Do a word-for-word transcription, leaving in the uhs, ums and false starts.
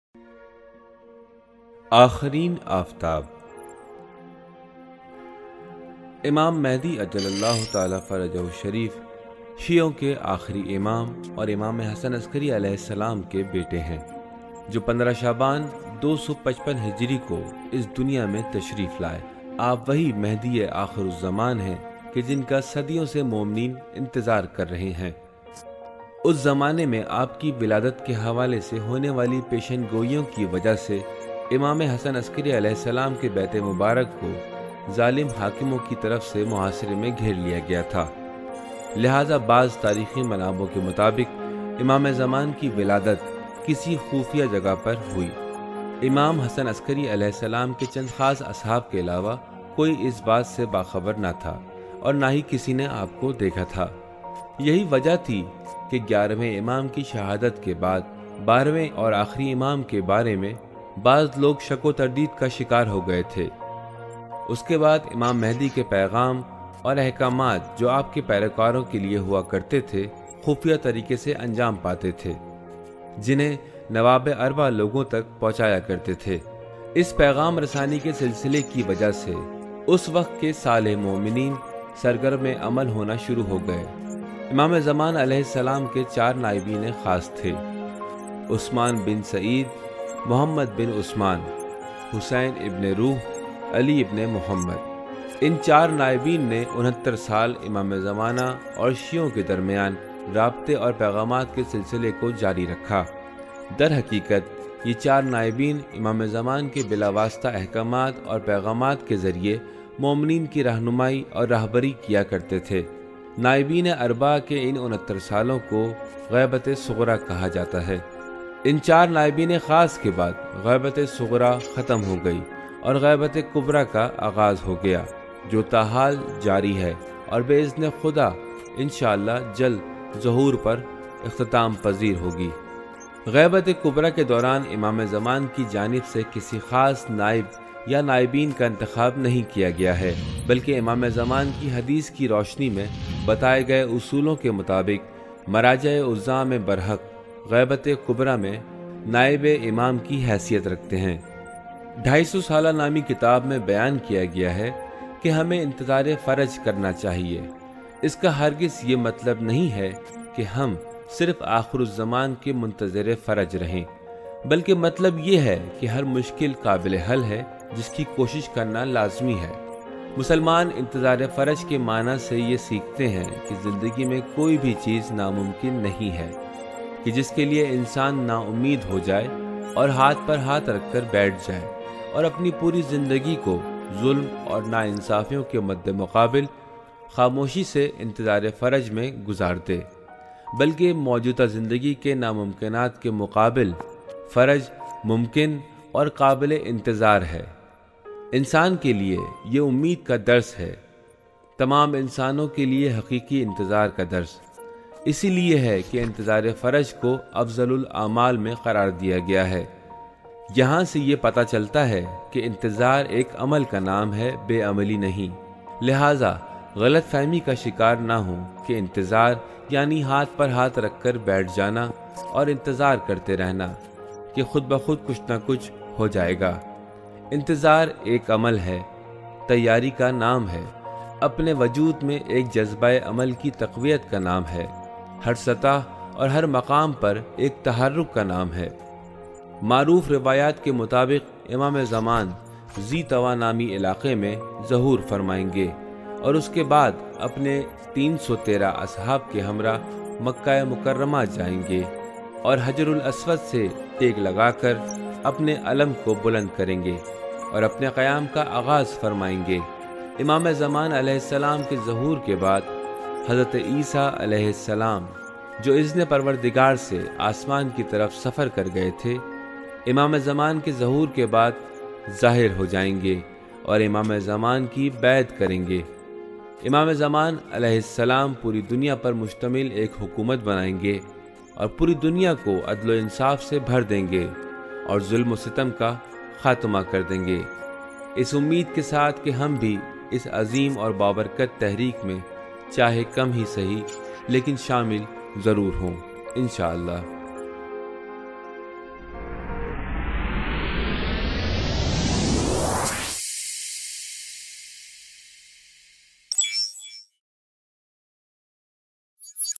آخرین آفتاب امام مہدی اجل اللہ تعالی فرجہ الشریف شیعوں کے آخری امام اور امام حسن عسکری علیہ السلام کے بیٹے ہیں، جو پندرہ شعبان دو سو پچپن ہجری کو اس دنیا میں تشریف لائے۔ آپ وہی مہدی آخر الزمان ہیں کہ جن کا صدیوں سے مومنین انتظار کر رہے ہیں۔ اس زمانے میں آپ کی ولادت کے حوالے سے ہونے والی پیشن گوئیوں کی وجہ سے امام حسن عسکری علیہ السلام کے بیت مبارک کو ظالم حاکموں کی طرف سے محاصرے میں گھیر لیا گیا تھا، لہذا بعض تاریخی منابعوں کے مطابق امام زمان کی ولادت کسی خفیہ جگہ پر ہوئی۔ امام حسن عسکری علیہ السلام کے چند خاص اصحاب کے علاوہ کوئی اس بات سے باخبر نہ تھا اور نہ ہی کسی نے آپ کو دیکھا تھا۔ یہی وجہ تھی کہ گیارہویں امام کی شہادت کے بعد بارہویں اور آخری امام کے بارے میں بعض لوگ شک و تردید کا شکار ہو گئے تھے۔ اس کے بعد امام مہدی کے پیغام اور احکامات جو آپ کے پیروکاروں کے لیے ہوا کرتے تھے، خفیہ طریقے سے انجام پاتے تھے، جنہیں نواب اربع لوگوں تک پہنچایا کرتے تھے۔ اس پیغام رسانی کے سلسلے کی وجہ سے اس وقت کے صالح مومنین سرگرم عمل ہونا شروع ہو گئے۔ امام زمان علیہ السلام کے چار نائبین خاص تھے: عثمان بن سعید، محمد بن عثمان، حسین ابن روح، علی ابن محمد۔ ان چار نائبین نے انہتر سال امام زمانہ اور شیعوں کے درمیان رابطے اور پیغامات کے سلسلے کو جاری رکھا۔ در حقیقت یہ چار نائبین امام زمان کے بلا واسطہ احکامات اور پیغامات کے ذریعے مومنین کی رہنمائی اور رہبری کیا کرتے تھے۔ نائبین اربعہ کے ان انہتر سالوں کو غیبت صغریٰ کہا جاتا ہے۔ ان چار نائبین خاص کے بعد غیبت صغریٰ ختم ہو گئی اور غیبت کبریٰ کا آغاز ہو گیا، جو تاحال جاری ہے اور باذن خدا انشاءاللہ جلد ظہور پر اختتام پذیر ہوگی۔ غیبت کبریٰ کے دوران امام زمان کی جانب سے کسی خاص نائب یا نائبین کا انتخاب نہیں کیا گیا ہے، بلکہ امام زمان کی حدیث کی روشنی میں بتائے گئے اصولوں کے مطابق مراجع عظام برحق غیبت کبریٰ میں نائب امام کی حیثیت رکھتے ہیں۔ ڈھائی سو سالہ نامی کتاب میں بیان کیا گیا ہے کہ ہمیں انتظار فرج کرنا چاہیے۔ اس کا ہرگز یہ مطلب نہیں ہے کہ ہم صرف آخر الزمان کے منتظر فرج رہیں، بلکہ مطلب یہ ہے کہ ہر مشکل قابل حل ہے جس کی کوشش کرنا لازمی ہے۔ مسلمان انتظار فرج کے معنی سے یہ سیکھتے ہیں کہ زندگی میں کوئی بھی چیز ناممکن نہیں ہے کہ جس کے لیے انسان نا امید ہو جائے اور ہاتھ پر ہاتھ رکھ کر بیٹھ جائے اور اپنی پوری زندگی کو ظلم اور ناانصافیوں کے مد مقابل خاموشی سے انتظار فرج میں گزار دے، بلکہ موجودہ زندگی کے ناممکنات کے مقابل فرج ممکن اور قابل انتظار ہے۔ انسان کے لیے یہ امید کا درس ہے، تمام انسانوں کے لیے حقیقی انتظار کا درس۔ اسی لیے ہے کہ انتظار فرج کو افضل الاعمال میں قرار دیا گیا ہے۔ یہاں سے یہ پتہ چلتا ہے کہ انتظار ایک عمل کا نام ہے، بے عملی نہیں۔ لہٰذا غلط فہمی کا شکار نہ ہوں کہ انتظار یعنی ہاتھ پر ہاتھ رکھ کر بیٹھ جانا اور انتظار کرتے رہنا کہ خود بخود کچھ نہ کچھ ہو جائے گا۔ انتظار ایک عمل ہے، تیاری کا نام ہے، اپنے وجود میں ایک جذبہ عمل کی تقویت کا نام ہے، ہر سطح اور ہر مقام پر ایک تحرک کا نام ہے۔ معروف روایات کے مطابق امام زمان ذی طویٰ نامی علاقے میں ظہور فرمائیں گے اور اس کے بعد اپنے تین سو تیرہ اصحاب کے ہمراہ مکہ مکرمہ جائیں گے اور حجر الاسود سے ٹیک لگا کر اپنے علم کو بلند کریں گے اور اپنے قیام کا آغاز فرمائیں گے۔ امام زمان علیہ السلام کے ظہور کے بعد حضرت عیسیٰ علیہ السلام جو اذن پروردگار سے آسمان کی طرف سفر کر گئے تھے، امام زمان کے ظہور کے بعد ظاہر ہو جائیں گے اور امام زمان کی بیعت کریں گے۔ امام زمان علیہ السلام پوری دنیا پر مشتمل ایک حکومت بنائیں گے اور پوری دنیا کو عدل و انصاف سے بھر دیں گے اور ظلم و ستم کا خاتمہ کر دیں گے۔ اس امید کے ساتھ کہ ہم بھی اس عظیم اور بابرکت تحریک میں چاہے کم ہی صحیح لیکن شامل ضرور ہوں انشاءاللہ۔